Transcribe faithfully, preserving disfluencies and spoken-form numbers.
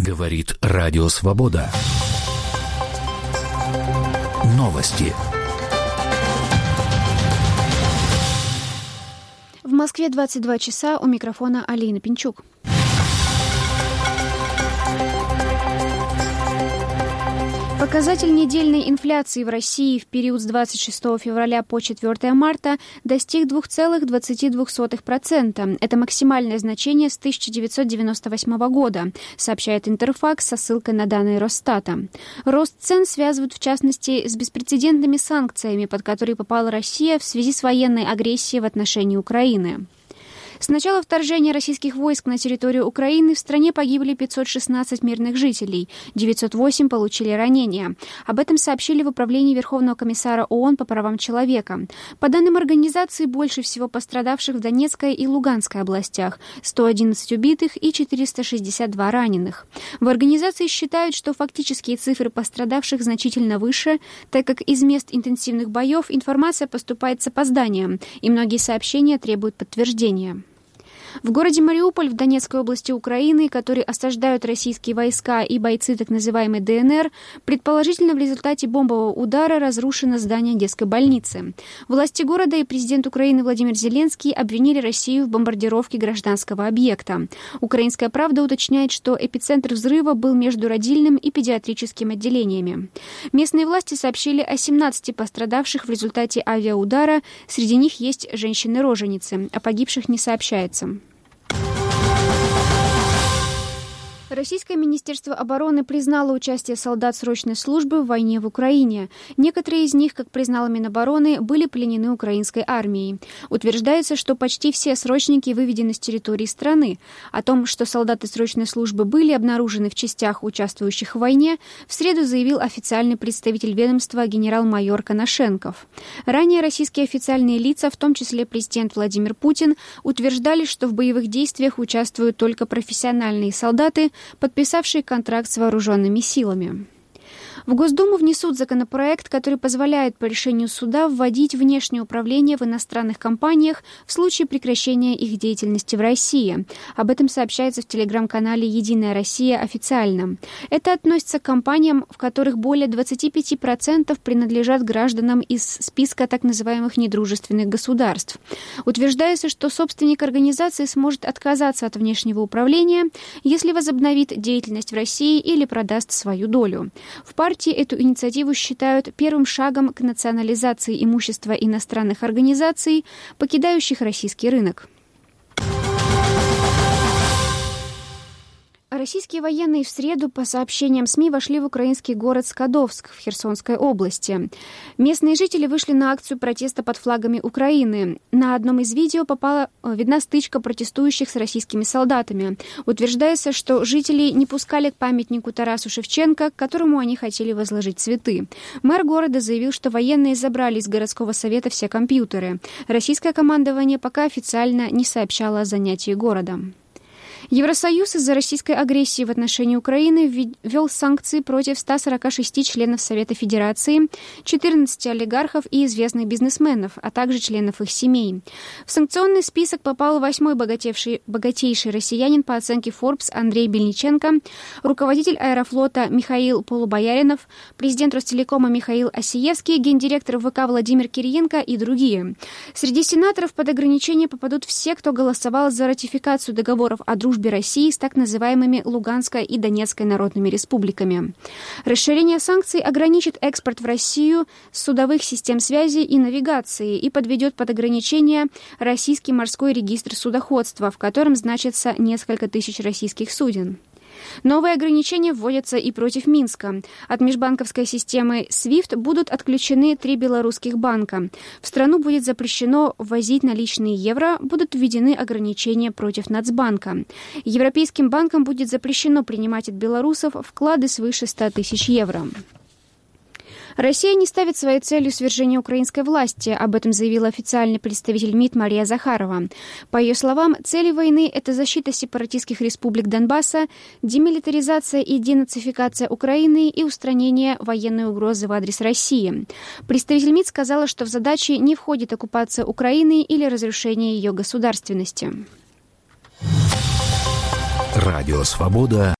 Говорит Радио Свобода. Новости. В Москве двадцать два часа, у микрофона Алина Пинчук. Показатель недельной инфляции в России в период с двадцать шестого февраля по четвёртого марта достиг два целых двадцать две сотых процента. Это максимальное значение с тысяча девятьсот девяносто восьмого года, сообщает Интерфакс со ссылкой на данные Росстата. Рост цен связывают в частности с беспрецедентными санкциями, под которые попала Россия в связи с военной агрессией в отношении Украины. С начала вторжения российских войск на территорию Украины в стране погибли пятьсот шестнадцать мирных жителей, девятьсот восемь получили ранения. Об этом сообщили в Управлении Верховного комиссара ООН по правам человека. По данным организации, больше всего пострадавших в Донецкой и Луганской областях, сто одиннадцать убитых и четыреста шестьдесят два раненых. В организации считают, что фактические цифры пострадавших значительно выше, так как из мест интенсивных боев информация поступает с опозданием, и многие сообщения требуют подтверждения. В городе Мариуполь в Донецкой области Украины, который осаждают российские войска и бойцы так называемой ДНР, предположительно в результате бомбового удара разрушено здание детской больницы. Власти города и президент Украины Владимир Зеленский обвинили Россию в бомбардировке гражданского объекта. «Украинская правда» уточняет, что эпицентр взрыва был между родильным и педиатрическим отделениями. Местные власти сообщили о семнадцати пострадавших в результате авиаудара, среди них есть женщины-роженицы, о погибших не сообщается. Российское Министерство обороны признало участие солдат срочной службы в войне в Украине. Некоторые из них, как признала Минобороны, были пленены украинской армией. Утверждается, что почти все срочники выведены с территории страны. О том, что солдаты срочной службы были обнаружены в частях, участвующих в войне, в среду заявил официальный представитель ведомства генерал-майор Коношенков. Ранее российские официальные лица, в том числе президент Владимир Путин, утверждали, что в боевых действиях участвуют только профессиональные солдаты, подписавшие контракт с вооруженными силами. В Госдуму внесут законопроект, который позволяет по решению суда вводить внешнее управление в иностранных компаниях в случае прекращения их деятельности в России. Об этом сообщается в телеграм-канале «Единая Россия» официально. Это относится к компаниям, в которых более двадцать пять процентов принадлежат гражданам из списка так называемых недружественных государств. Утверждается, что собственник организации сможет отказаться от внешнего управления, если возобновит деятельность в России или продаст свою долю. В партии эту инициативу считают первым шагом к национализации имущества иностранных организаций, покидающих российский рынок. Российские военные в среду, по сообщениям СМИ, вошли в украинский город Скадовск в Херсонской области. Местные жители вышли на акцию протеста под флагами Украины. На одном из видео попала, видна стычка протестующих с российскими солдатами. Утверждается, что жители не пускали к памятнику Тарасу Шевченко, к которому они хотели возложить цветы. Мэр города заявил, что военные забрали из городского совета все компьютеры. Российское командование пока официально не сообщало о занятии города. Евросоюз из-за российской агрессии в отношении Украины ввел санкции против ста сорока шести членов Совета Федерации, четырнадцати олигархов и известных бизнесменов, а также членов их семей. В санкционный список попал восьмой богатейший, богатейший россиянин по оценке Forbes Андрей Бельниченко, руководитель Аэрофлота Михаил Полубояринов, президент Ростелекома Михаил Осиевский, гендиректор ВК Владимир Кириенко и другие. Среди сенаторов под ограничение попадут все, кто голосовал за ратификацию договоров о дружбе России с так называемыми Луганской и Донецкой народными республиками. Расширение санкций ограничит экспорт в Россию судовых систем связи и навигации и подведет под ограничение российский морской регистр судоходства, в котором значится несколько тысяч российских суден. Новые ограничения вводятся и против Минска. От межбанковской системы свифт будут отключены три белорусских банка. В страну будет запрещено ввозить наличные евро, будут введены ограничения против Нацбанка. Европейским банкам будет запрещено принимать от белорусов вклады свыше ста тысяч евро. Россия не ставит своей целью свержение украинской власти, об этом заявила официальный представитель МИД Мария Захарова. По ее словам, цели войны – это защита сепаратистских республик Донбасса, демилитаризация и денацификация Украины и устранение военной угрозы в адрес России. Представитель МИД сказала, что в задачи не входит оккупация Украины или разрушение ее государственности. Радио «Свобода».